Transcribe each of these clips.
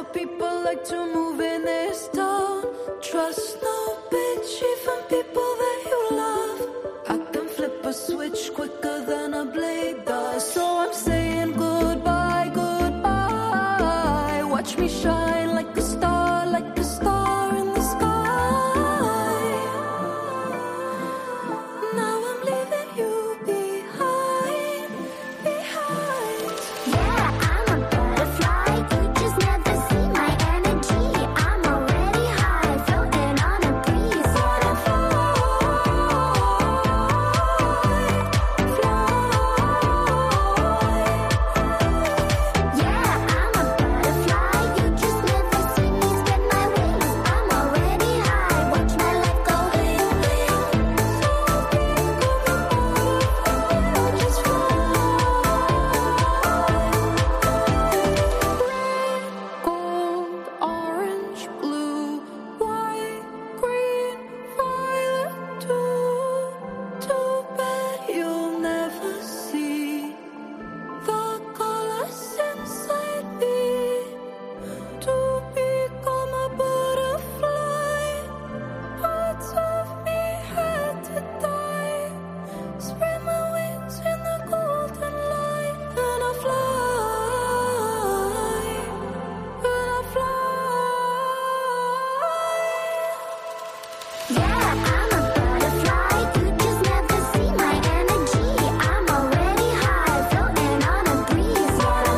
people like to move in this town. Trust no bitch, even people that you love. I can flip a switch quicker than a blade does. So I'm saying goodbye, goodbye. Watch me shine like a star in the sky. Now I'm leaving you behind. Yeah, I'm a butterfly. You just never see my energy. I'm already high, floating on a breeze. Yeah, I'm a butterfly. You just never see me spread my wings. I'm already high. Watch my life go bling bling. Just Gold, orange, blue, white, green, violet, too bad you'll never see the colors inside me. To become a butterfly, parts of me had to die. Spread my wings in the golden light, and I fly, and I fly. Yeah, I'm a butterfly. You just never see my energy. I'm already high, floating on a breeze. Yeah, I'm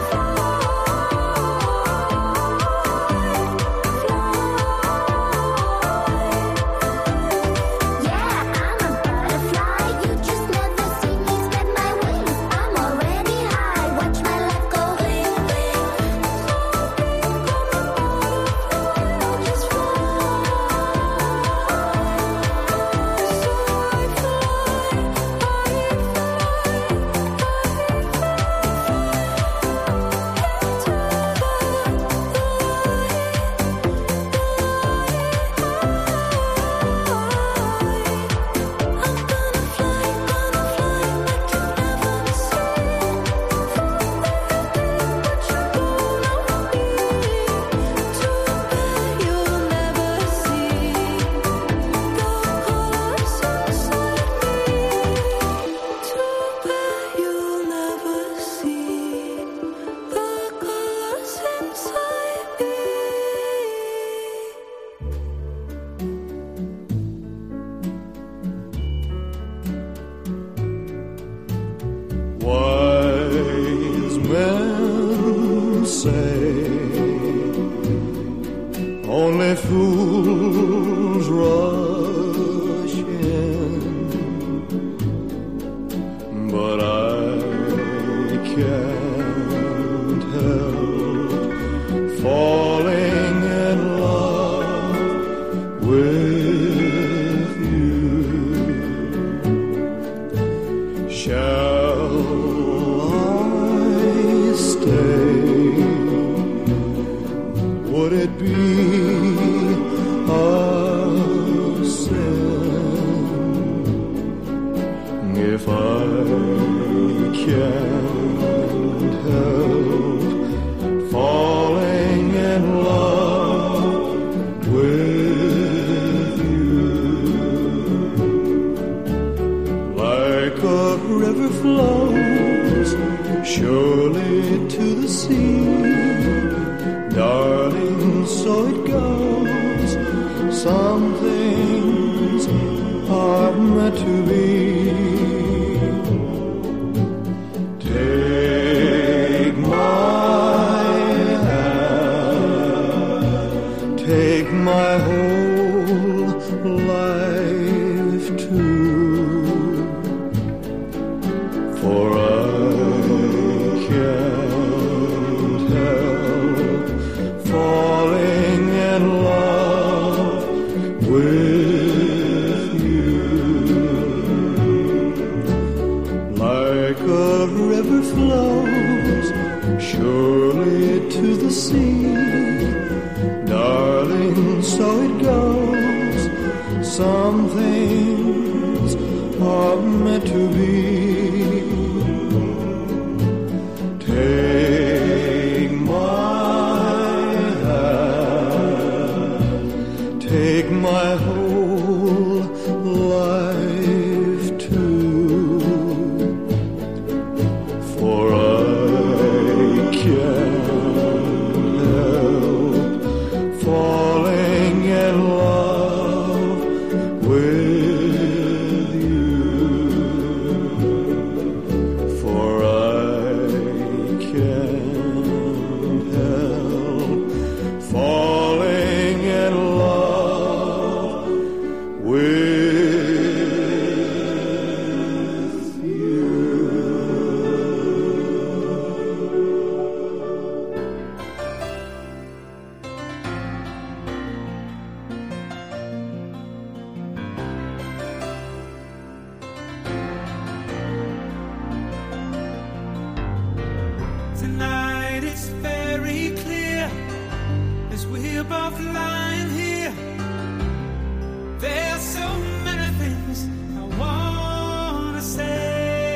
a butterfly. You just never see me spread my wings. I'm already high. Watch my life go bling bling. Just Wise men say only fools rush in, but I can't help falling in love with you. Shall I stay? Would it be a sin if I can't help falling in love with you? Like a river flows surely to the sea, darling, so it goes. Some things are meant to be. Take my hand, take my whole life too, for I can't help falling in love with you. Like a river flows surely to the sea, darling, so it goes. Some things are meant to be. Take my Tonight it's very clear as we're both lying here. There's so many things I wanna say.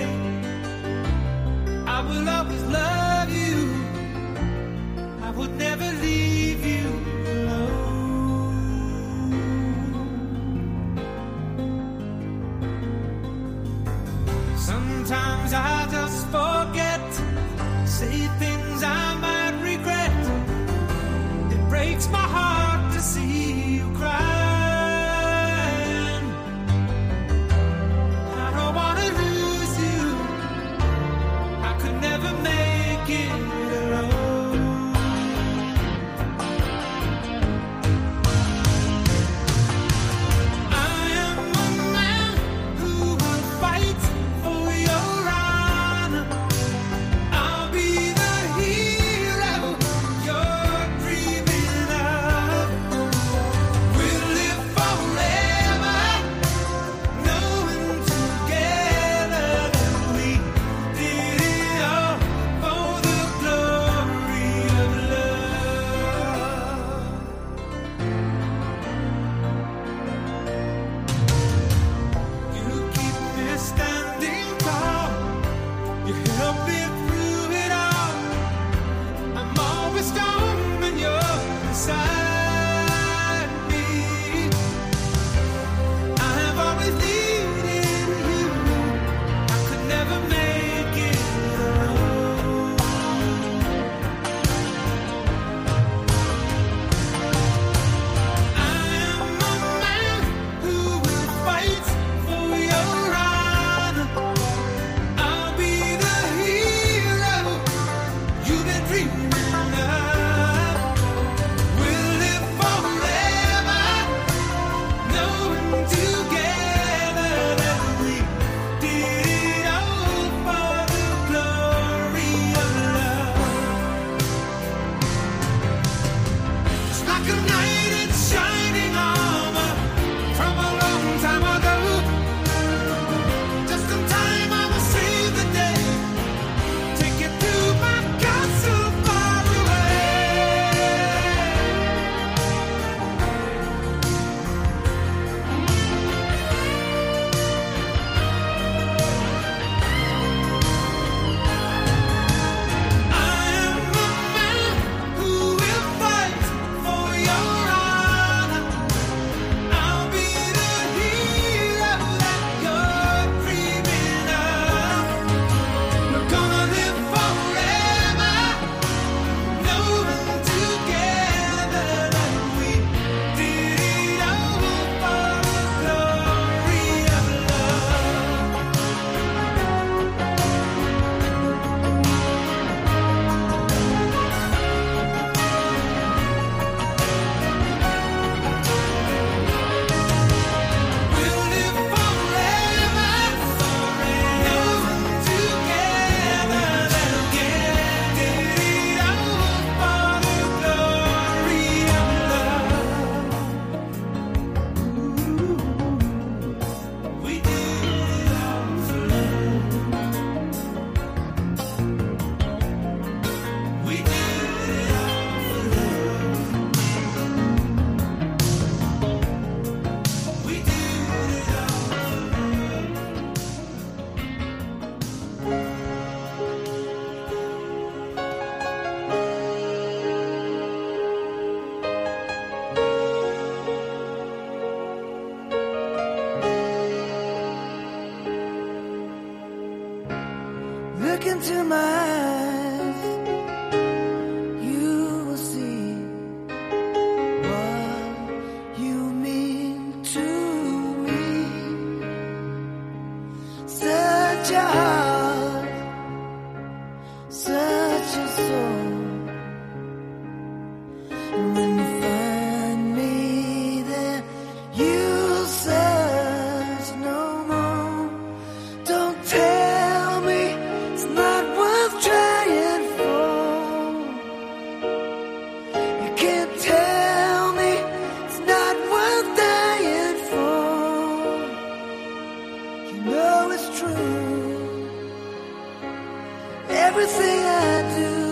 I will always love you. I would never leave you alone. Sometimes I just forget, say things I might regret. It breaks my heart to see you crying. I don't wanna lose you. I could never make it alone. I am a man who will fight for your honor. I'll be the hero you're dreaming of. We'll live forever, knowing together that we did it all for the glory of love. You keep me standing tall. You help me through it all. I'm always strong when you're beside me. I have always needed you. I could never make it alone. I am a man who will fight for your honor. I'll be the hero you've been dreaming of. We'll live forever, knowing together that we did it all for the glory of love. It's like a knight in shining armor from a long time ago. Just in time, I will save the day. Take you to my castle far away. I am a man who will fight for your honor. I'll be the hero that you're dreaming of. We're gonna live forever, knowing together that we did it all for the glory of love. We'll live forever, knowing together that we did it all for the glory of love. We did it all for love. We did it all for love. We did it all for love. Look into my eyes, you will see what you mean to me. Such a heart, such a soul. And when you find me there, you'll search no more. Don't tell me it's not worth trying for. You can't tell me it's not worth dying for. You know it's true. Everything I do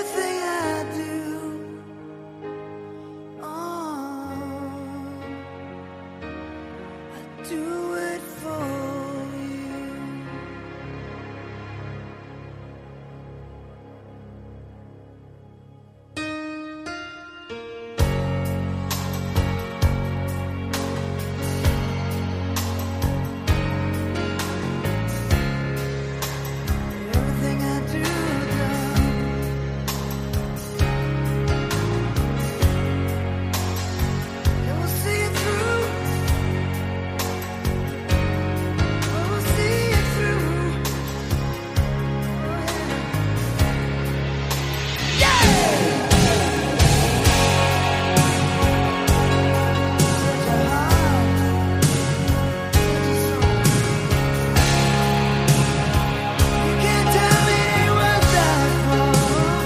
everything I do. I do it for you. Everything I do, it will see it through. I will see it through. You can't tell me it was that far.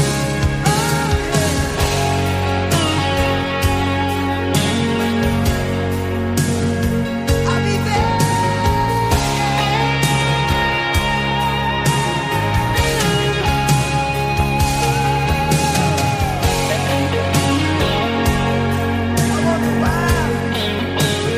I'll be there. I wonder why.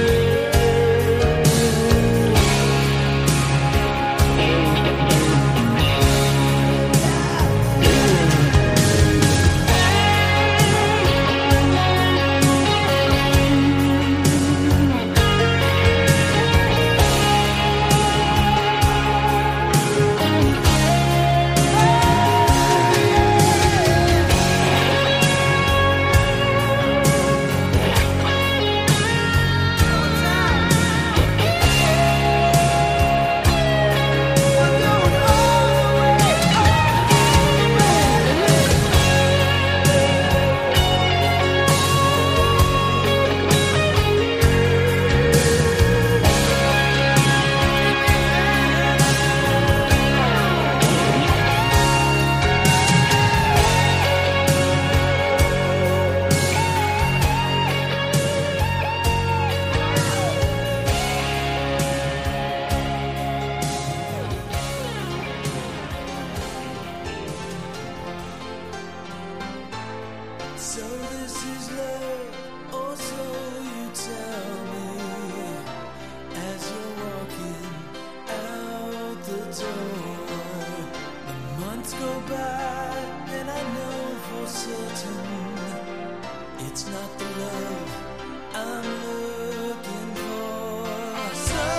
So this is love, or so you tell me, as you're walking out the door. The months go by, and I know for certain it's not the love I'm looking for.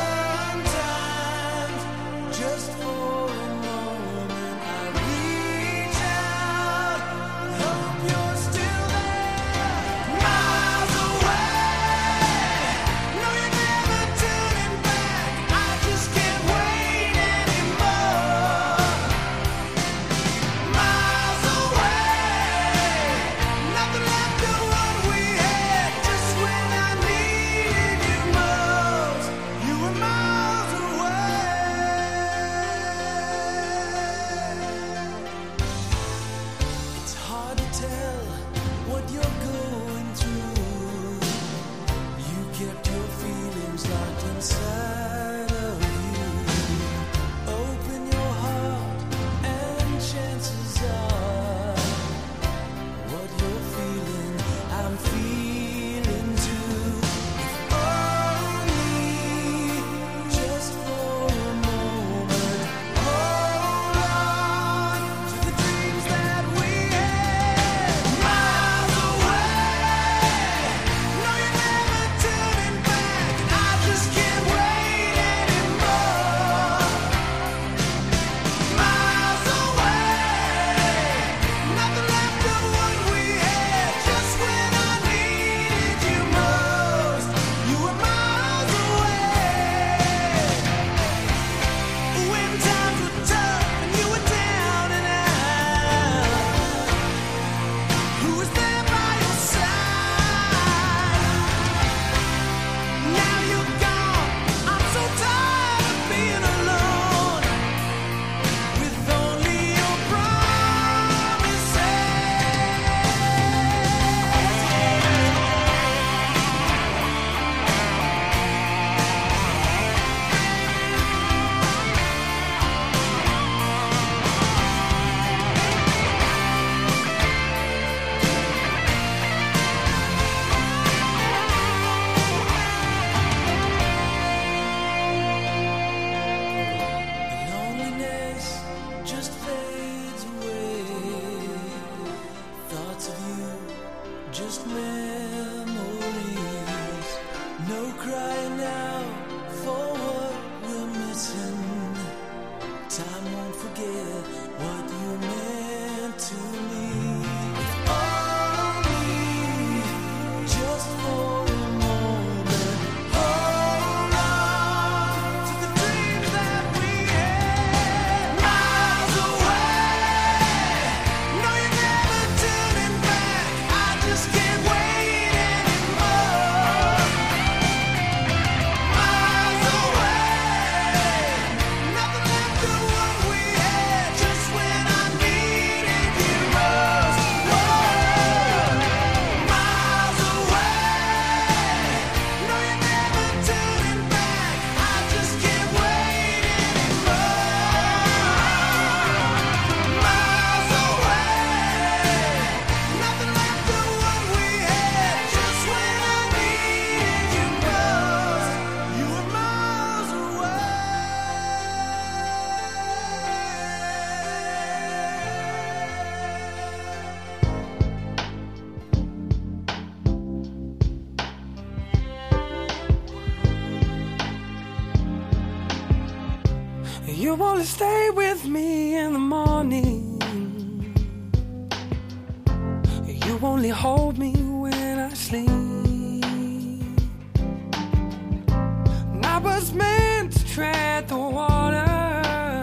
Sometimes, just for a moment, I reach out, hope you're still there, miles away. No, you're never turning back. I just can't wait anymore. Miles away, nothing left of what we had. Just when I need just memories. No crying out for what we're missing. Time won't forget what you meant to me. Only just for a moment, hold on to the dreams that we had. Miles away, no, you're never turning back. I just can't wait anymore. Miles away, nothing left of what we had. Just when I needed you most. Whoa, miles away, no, you're never turning back. I just can't wait anymore. Miles away, nothing left of what we had. Just when I needed you most, you were miles away. You wanna stay with me in the morning. You only hold me when I sleep. And I was meant to tread the water,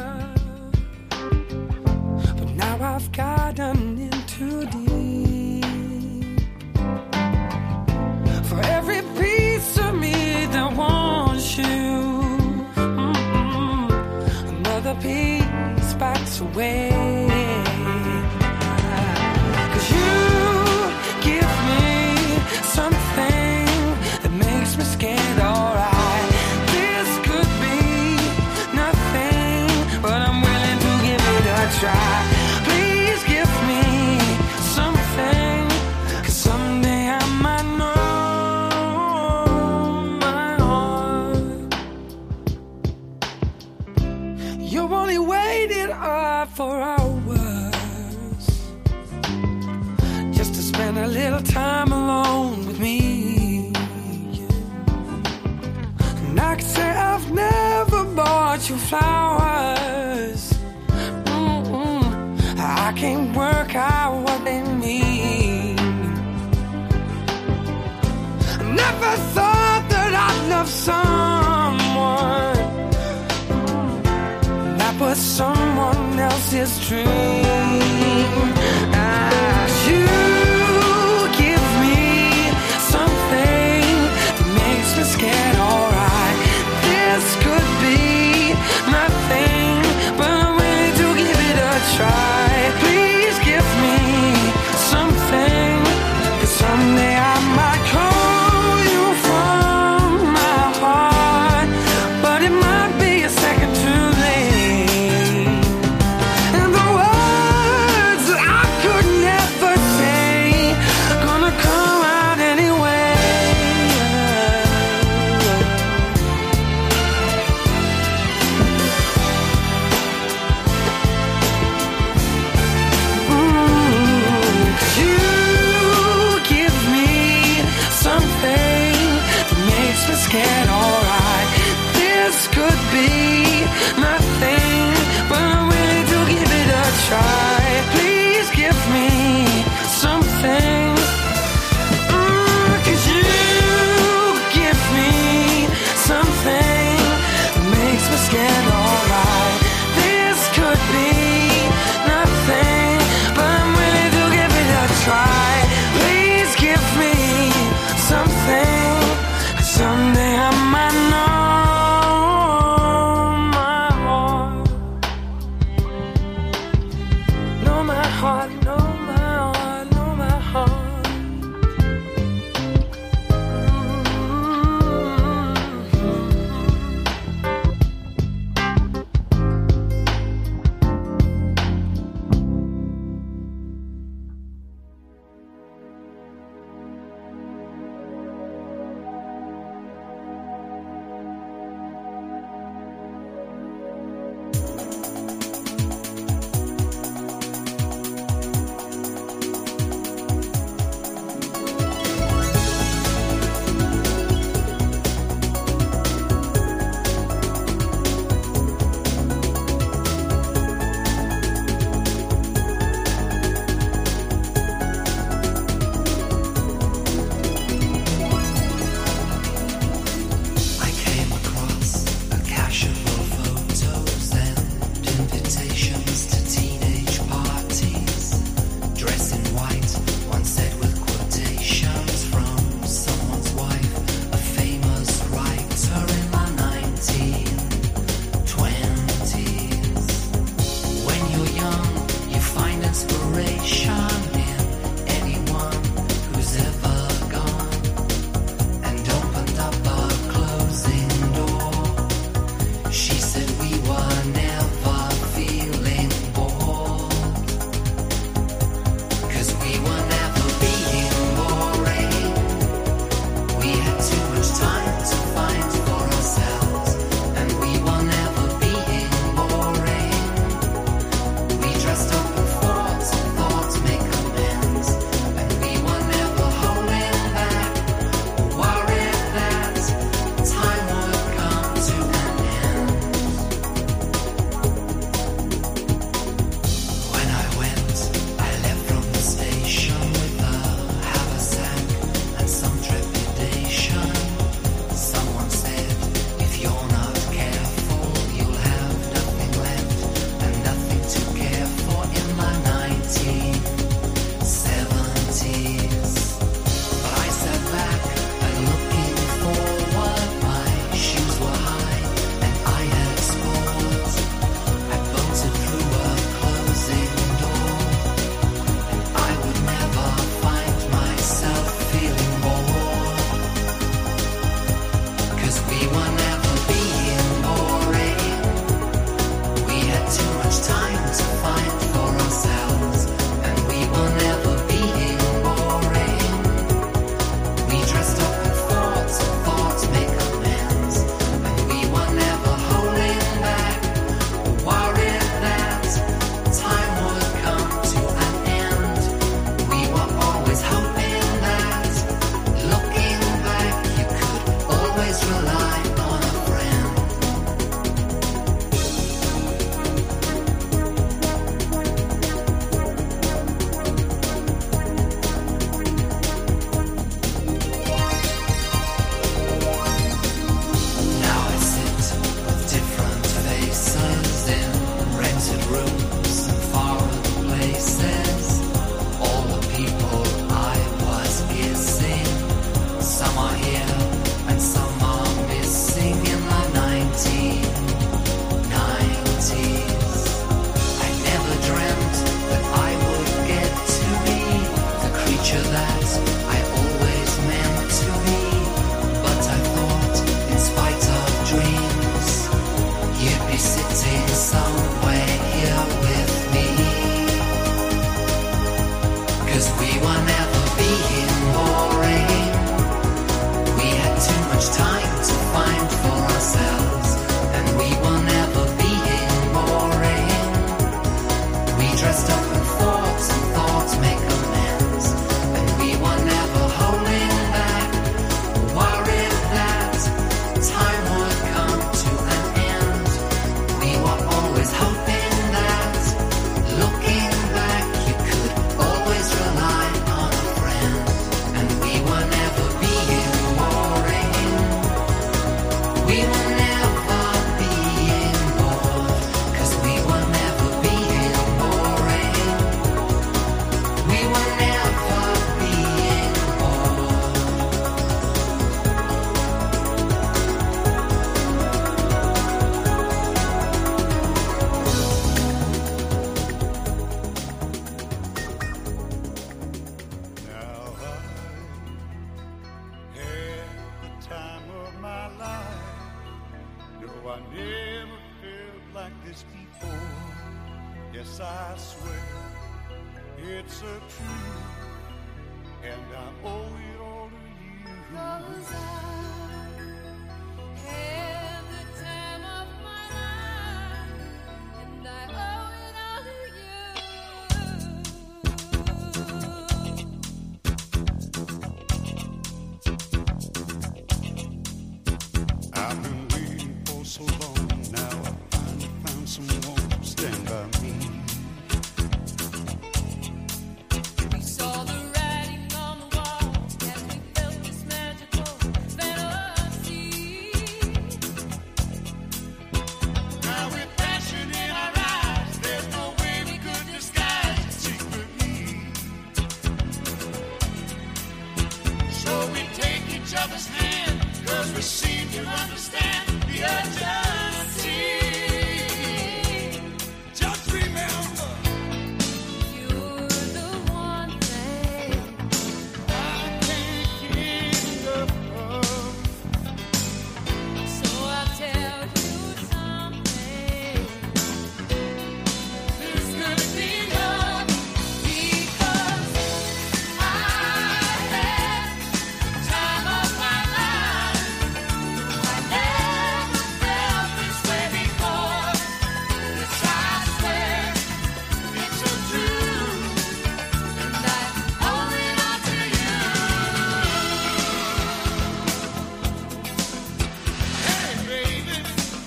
but now I've gotten in too deep. For every piece of me that wants you, another piece backs away. 'Cause you give me something that makes me scared, alright. This could be nothing, but I'm willing to give it a try. Please give me something, 'cause someday I might know my heart. You only waited up for hours just to spend a little time alone with me. And I can say I've never bought you flowers. I can't work out what they mean. I never thought that I'd love someone that was someone else's dream. You give me something that makes me scared, alright. This could be nothing, but I'm willing to give it a try. Please give me something, 'cause someday I might call you from my heart, but it might be a second too late. And the words that I could never say are gonna come out anyway. You give me something that makes me scared, alright. This could be nothing, but I'm willing to give it a try. Please give me something, 'cause you give me something that makes me scared, alright. This could be nothing, but I'm willing to give it a try. Please give me something, 'cause someday I might know my heart. Know my heart, know my heart, know my heart. dressed up in thoughts and thoughts make amends. And we were never holding back, worried that time would come to an end. We were always hoping that, looking back, you could always rely on a friend. And we were never being boring. We were never being bored, 'cause we were never being boring. We were never being bored. Now I had the time of my life. No, I never felt like this before. Yes, I swear it's a truth, and I owe it all to you. 'Cause I had the time of my life, and I owe it all to you. I've been waiting for so long. Now I finally found someone to stand by me. We saw the writing on the wall as we felt this magical fantasy. Now with passion in our eyes, there's no way we could disguise it secretly. So we take each other's hand, 'cause we seem to understand the urgency. Just remember, You're the one thing I can't get enough of. so I'll tell you something. This could be love because I had the time of my life. I never felt this way before. Yes, I swear it's a truth, and I owe it all to you. Hey, baby,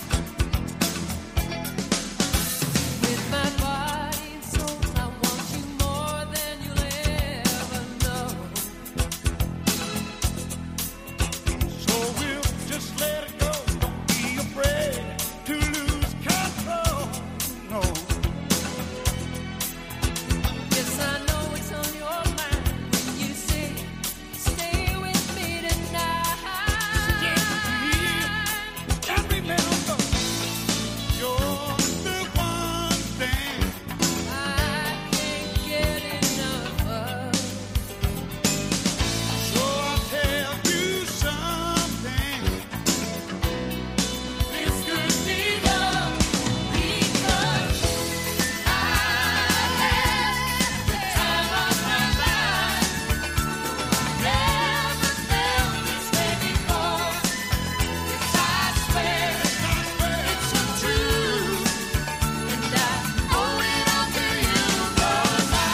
With my body and soul, I want you more than you'll ever know. so we'll just let it go. Don't be afraid to lose control. No. Yes, I know it's on your mind when you say, stay with me tonight. And remember, you're the one thing I can't get enough of. so I'll tell you something. This could be love because I had the time of my life. Never felt this way before. Yes, I swear it's a truth, and I owe it all to you 'cause I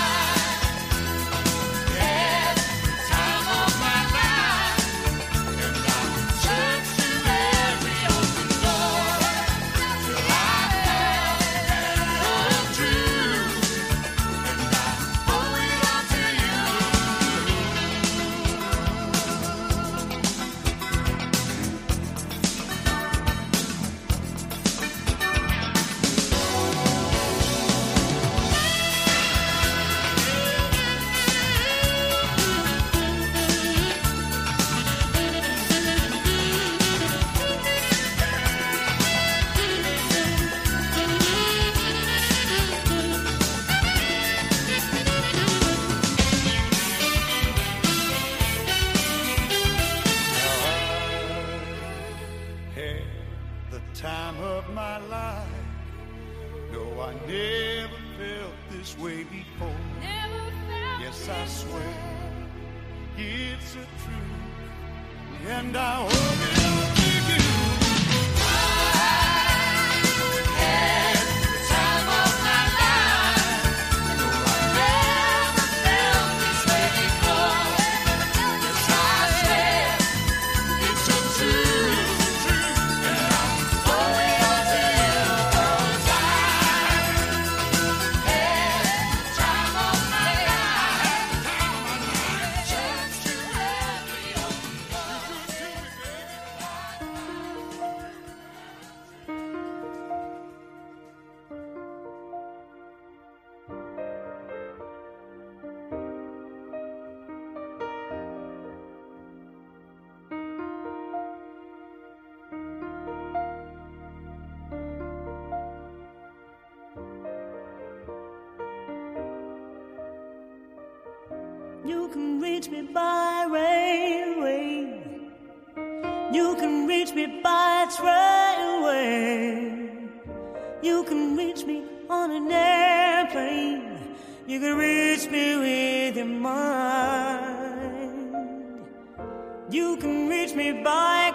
had the time of my life, and I searched through every open door till I found the truth, and I owe it all to you. had the time of my life. No, I never felt this way before. Never felt Yes, I this swear way. it's a truth, and I owe it all to you. Had the time of my life. You can reach me by railway. You can reach me by trailway. You can reach me on an airplane. You can reach me with your mind. You can reach me by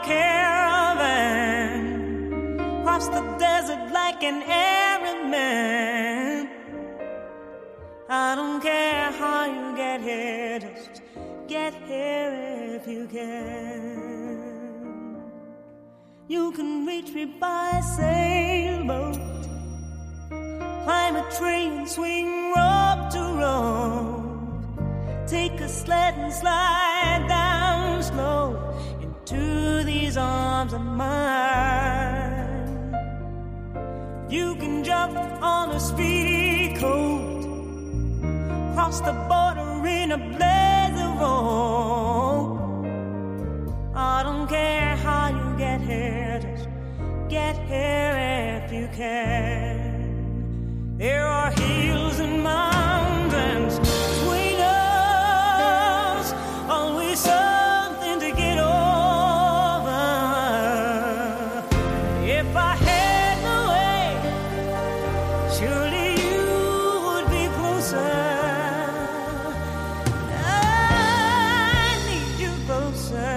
caravan. Cross the desert like an Arab man. I don't care how you get here, just get here if you can. You can reach me by sailboat. Climb a train, swing rope to rope. Take a sled and slide down slow into these arms of mine. You can jump on a speedy coat, cross the border in a blaze of hope. I don't care how you get here, just get here if you can. There are hills and mountains between us, always something to get over. If I had the way, surely you would be closer. I need you closer.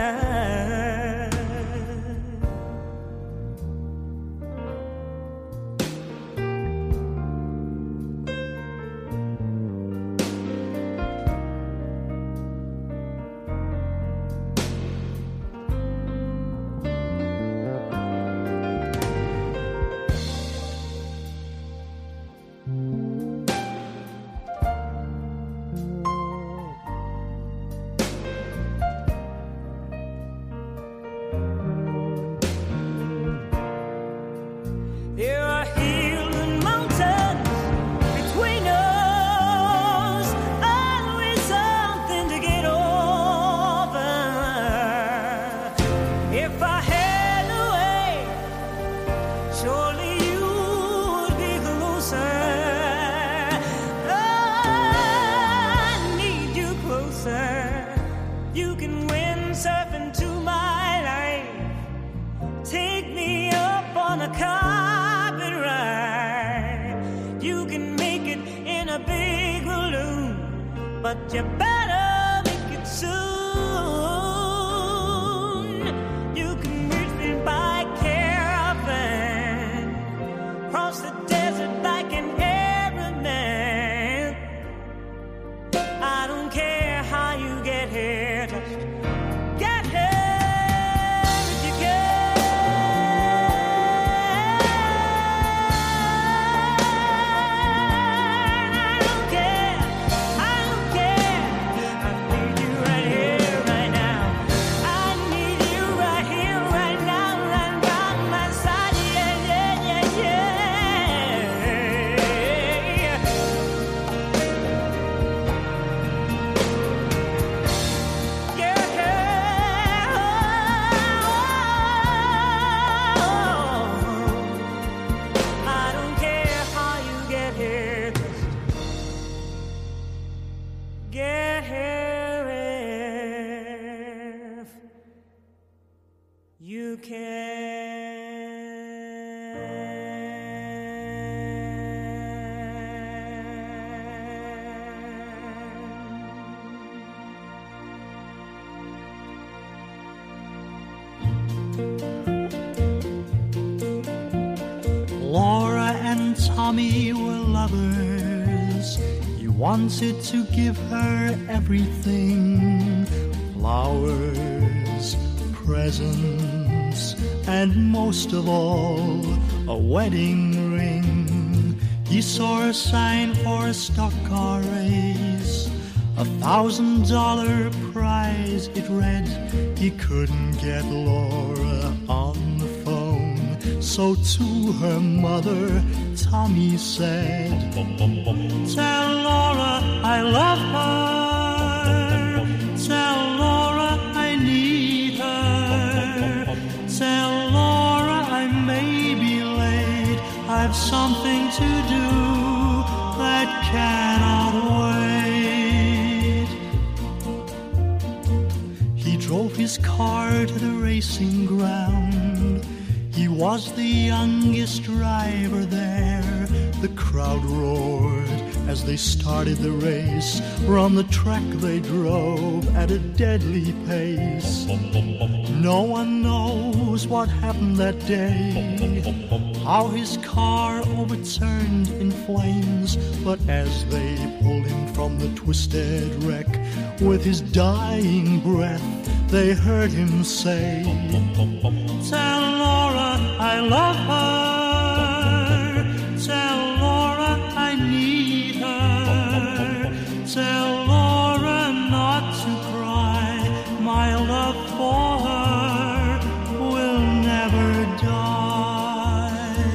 There are hills and mountains between us, always something to get over. If I had a way, surely you would be closer. I need you closer. You can windsurf into my life. Take me up on a carpet ride. You can make it in a big balloon, but you better make it soon. You can reach me by caravan, cross the desert like an Arab man. I don't care how you get here, just get here if you can. I don't care. I need you right here, right now. I need you right here, right now, right by my side. Yeah, yeah, yeah, yeah. I don't care how you get here, just get here if you Laura and Tommy were lovers. He wanted to give her everything: flowers, presents, and most of all, a wedding ring. He saw a sign for a stock car race, $1,000 prize, it read. He couldn't get Laura on the phone, so to her mother, Tommy said, "Tell Laura I love her. Tell Laura I need her. Tell Laura I may be late. I've something to do that cannot wait." racing ground. He was the youngest driver there. The crowd roared as they started the race. Round the track they drove at a deadly pace. No one knows what happened that day, how his car overturned in flames. But as they pulled him from the twisted wreck, with his dying breath, they heard him say, "Tell Laura I love her. Tell Laura I need her. Tell Laura not to cry. My love for her will never die."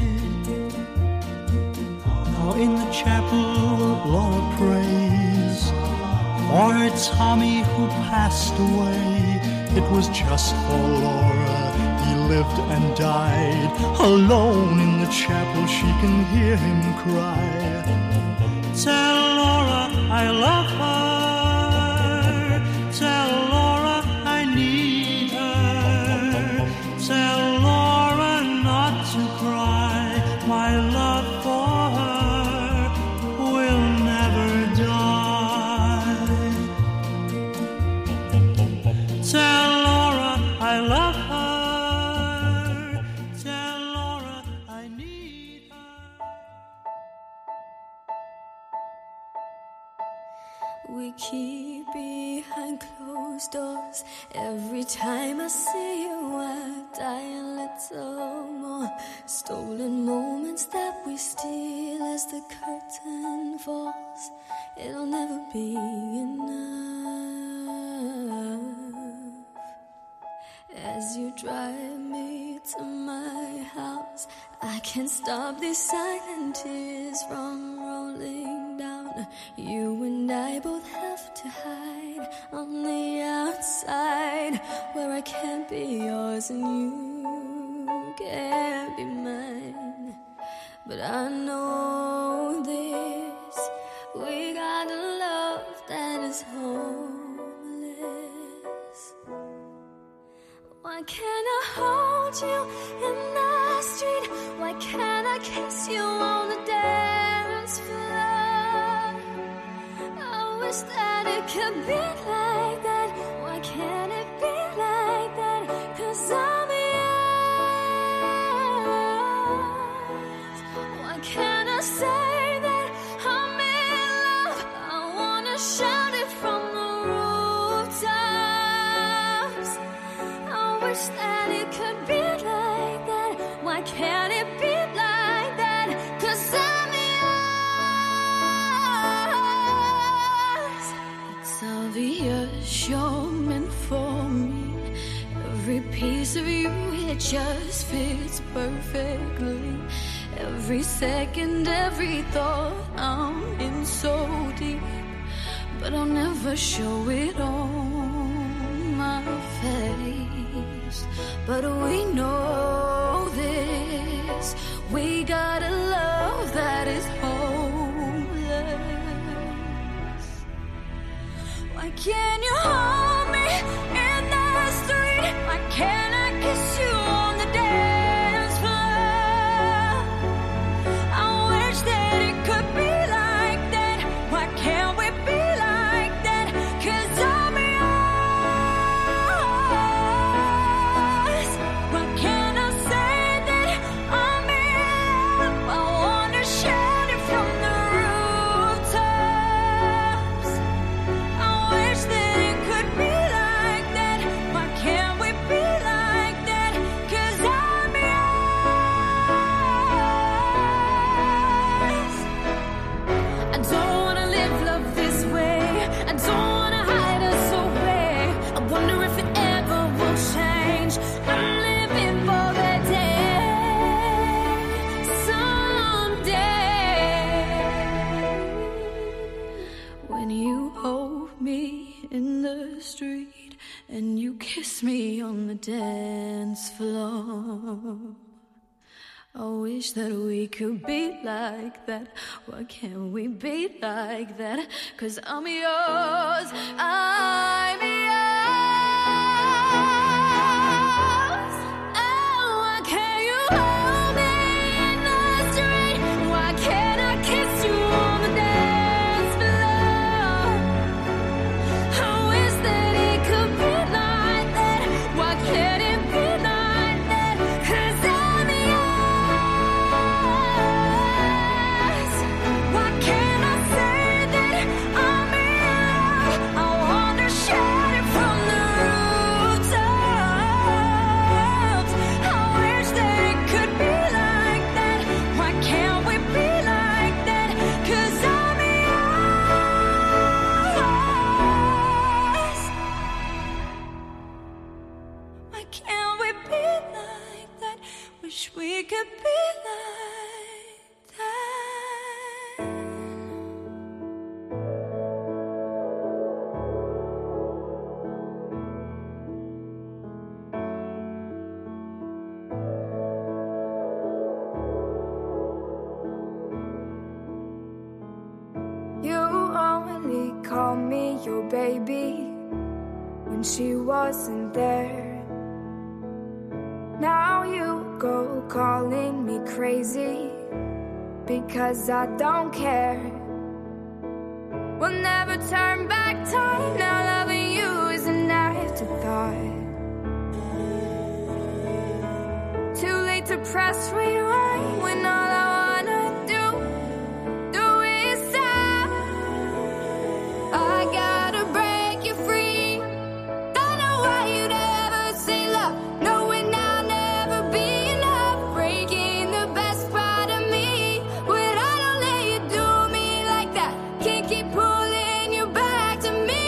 Now in the chapel Laura prays for her Tommy who passed away. It was just for Laura he lived and died. Alone in the chapel she can hear him cry, "Tell Laura I love her. Tell Laura I need her. Tell Laura not to cry. My love for her will never die. Tell Laura I love her. Tell Laura I need her." We keep behind closed doors. Every time I see you, I die a little more. Stolen moments that we steal as the curtain falls. It'll never be enough. As you drive me to my house, I can't stop these silent tears from rolling down. You and I both have to hide on the outside, where I can't be yours and you can't be mine. But I know this, we got a love that is homeless. Why can't I hold you in the street? Why can't I kiss you on the dance floor? I wish that it could be like that. Why can't it be like that? 'Cause I'm yours. Why can't I say that I'm in love? I wanna shout it from the rooftops. I wish that it could be like that. Why can't it be like that? 'Cause I'm yours. It's obvious you're meant for me. Every piece of you, it just fits perfectly. Every second, every thought, I'm in so deep. But I'll never show it on my face. But we know this, we got a love that is homeless. Why can't you hold me in the street? Why can't I kiss you on the dance floor? I wish that it could be like that. Why can't we be like that? 'Cause I'm yours. Why can't I say that I'm in love? I wanna shout it from the rooftops. I wish that it could be like that. Why can't we be like that? 'Cause I'm yours. I don't wanna live love this way. I don't wanna hide us away. I wonder if it ever will change. I'm living for the day, someday, when you hold me in the street and you kiss me on the dance floor. I wish that we could be like that. Why can't we be like that? 'Cause I'm yours, I'm yours. only called me your baby when she wasn't there. Now you go calling me crazy because I don't care. We'll never turn back time. Now loving you is an afterthought. Too late to press rewind when all I wanna do is stop. I gotta break you free. Don't know why you'd ever say love, knowing I'll never be enough. Breaking the best part of me when I don't let you do me like that. Can't keep pulling you back to me.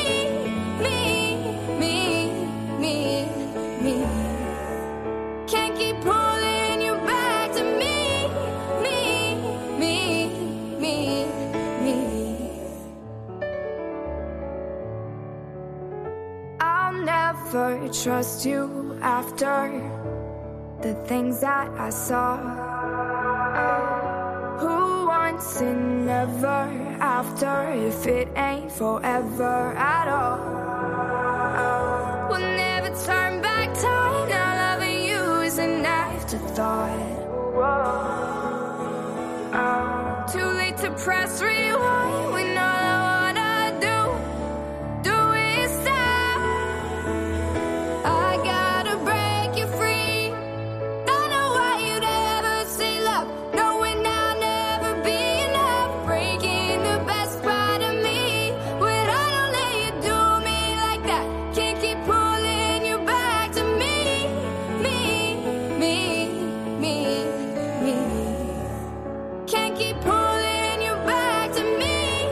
Can't keep pulling you back to me. I'll never trust you after the things that I saw. Who wants and never after if it ain't forever at all? We'll never turn back time. Now loving you is an afterthought. Too late to press rewind when all I wanna do is stop. I gotta break you free. Don't know why you'd ever say love, knowing I'll never be enough. Breaking the best part of me when I don't let you do me like that. Can't keep pulling you back to me. Can't keep pulling you back to me.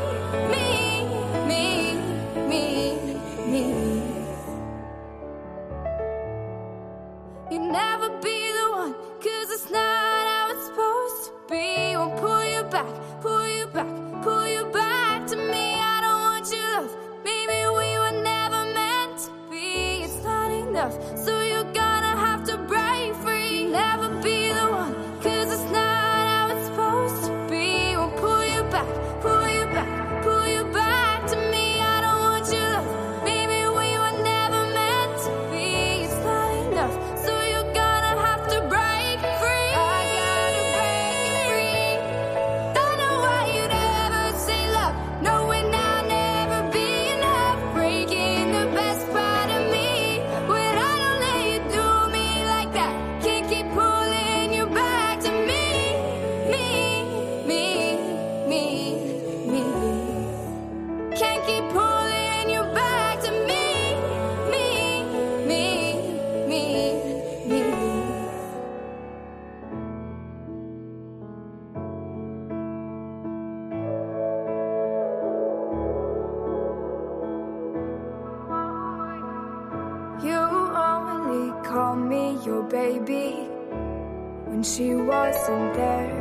You never be the one, 'cause it's not how it's supposed to be. Won't pull you back, pull you back, pull you back to me. I don't want your love, maybe we were never meant to be. It's not enough, so you're gonna have to break free. Never be the one, 'cause it's not how it's supposed to be. Won't pull you back, pull you back, pull you back to me. I don't want your love, maybe we were never meant to be. It's not enough, so you're gonna have to break free. I gotta break you free. Don't know why you'd ever say love, knowing I'll never be enough. Breaking the best part of me when I don't let you do me like that. Can't keep pulling you back to me. Can't keep pulling you back to me. You only called me your baby when she wasn't there.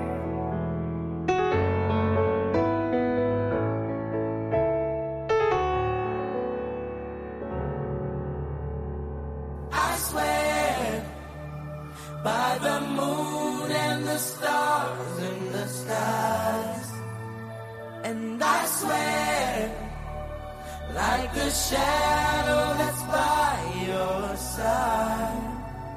I swear by the moon and the stars in the skies, and I swear like the shadow that's by your side.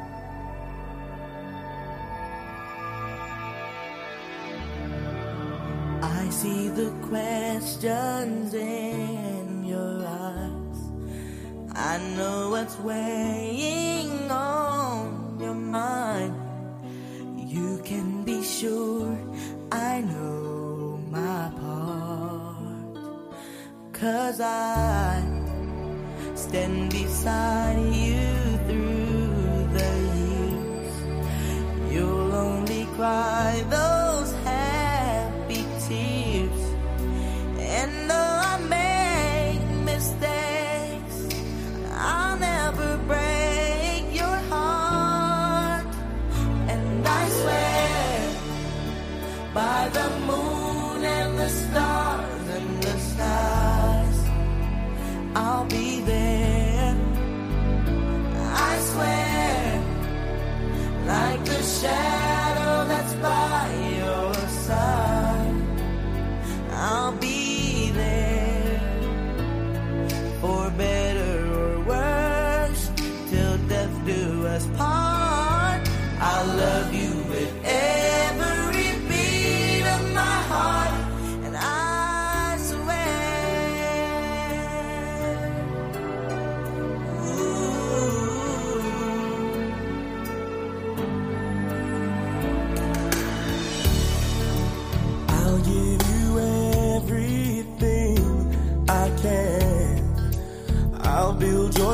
I see the questions in your eyes. I know what's weighing on your mind. You can be sure I know my part, 'cause I stand beside you through the years. You'll only cry those happy tears. And though I make mistakes, I'll never break your heart. And I swear by the moon and the stars and the skies, I'll be there.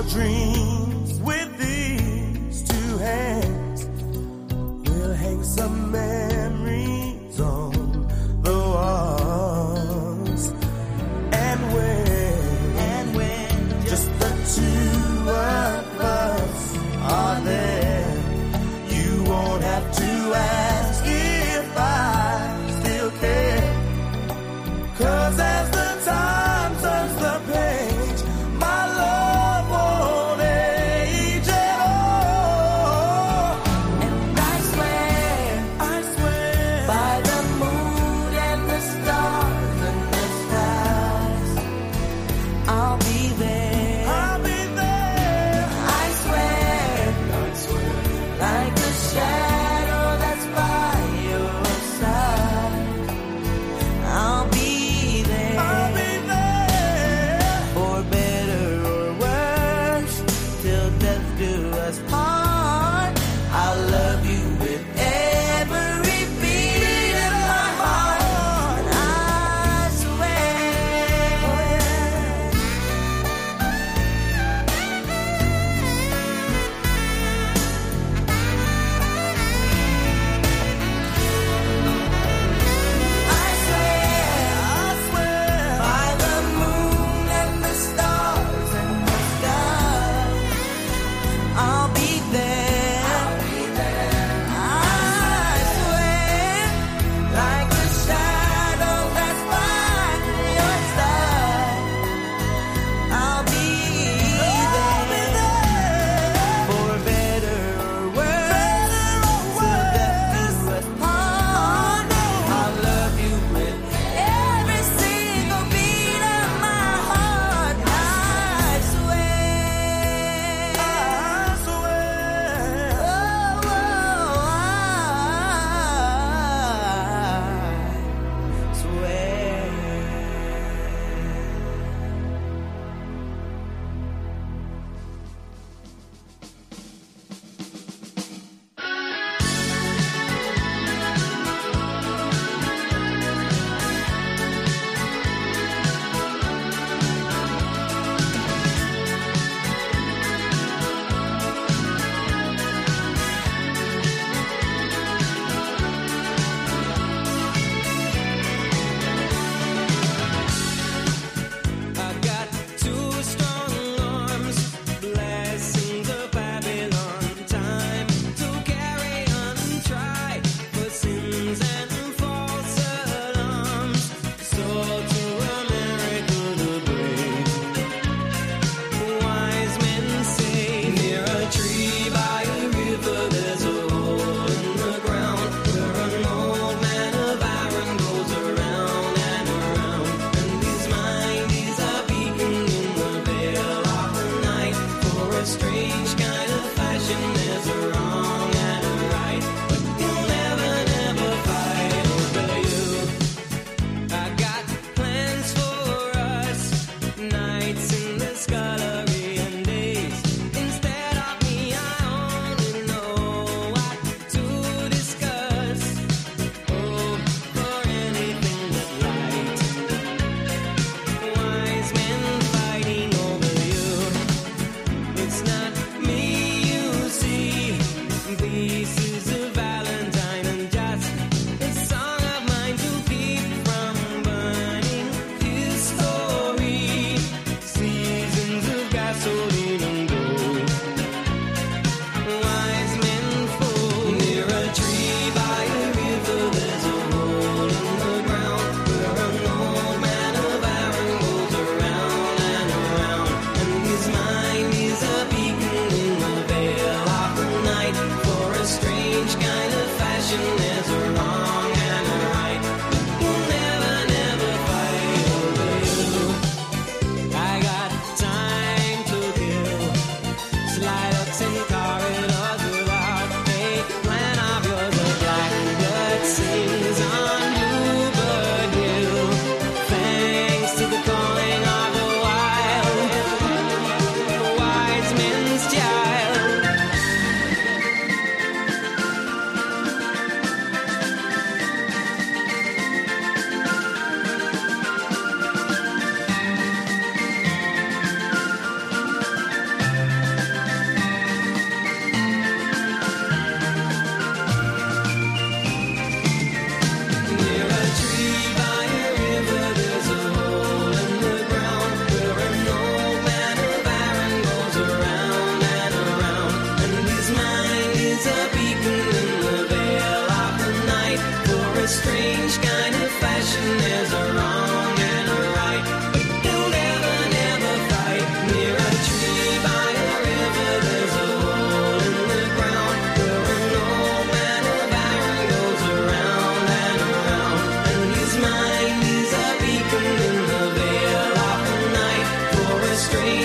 dreams with these two hands. We'll hang some memories on the walls. And when just the two of us are there, you won't have to ask if I still care. 'Cause as the time turns the page, my love won't age at all. And I swear, by the moon and the stars and the skies, I'll be there. I swear, like the shadow that's by your side, I'll be there.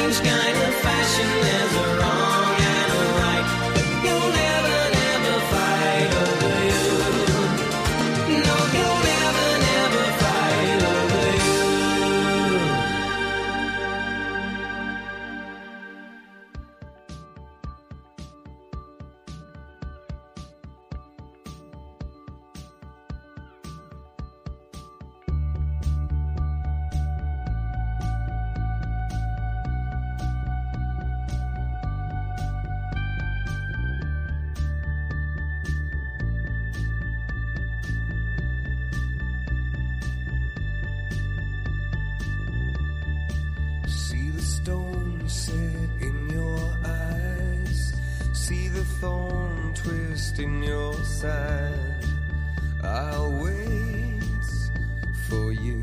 strange kind of fashion. There's a wrong and a right. You'll never, never fight over you. No, you'll never, never fight over you. See the stone set in your eyes. See the thorn twist in your side. I'll wait for you.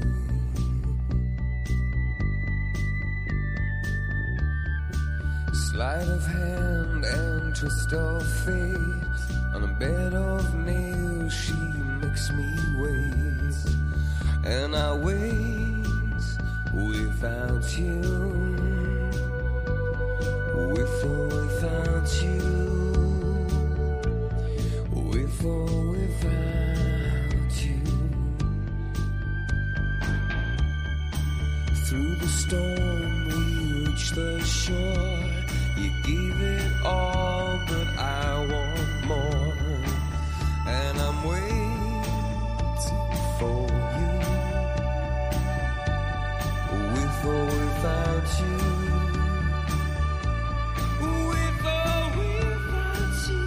Sleight of hand and twist of fate. On a bed of nails she makes me wait. And I wait without you. With or without you. With or without you. Through the storm we reach the shore. You gave it all, but I want more. And I'm waiting for you. With or without you. With or without you.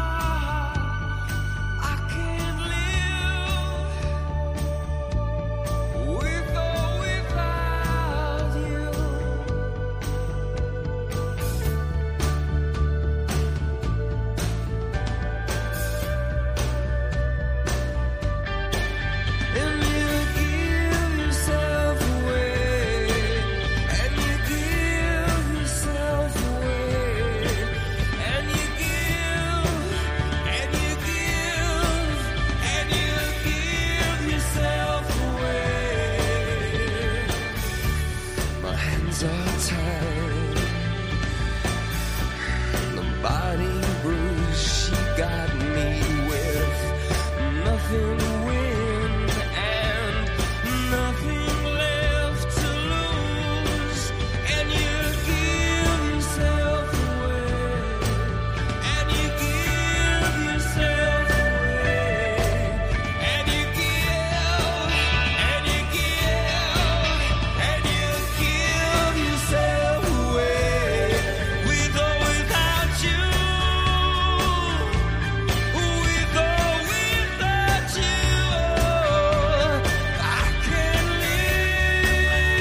I can't live. With or without you. And you give yourself away. And you give yourself away. And you give. And you give. And you give yourself away. My hands are tied.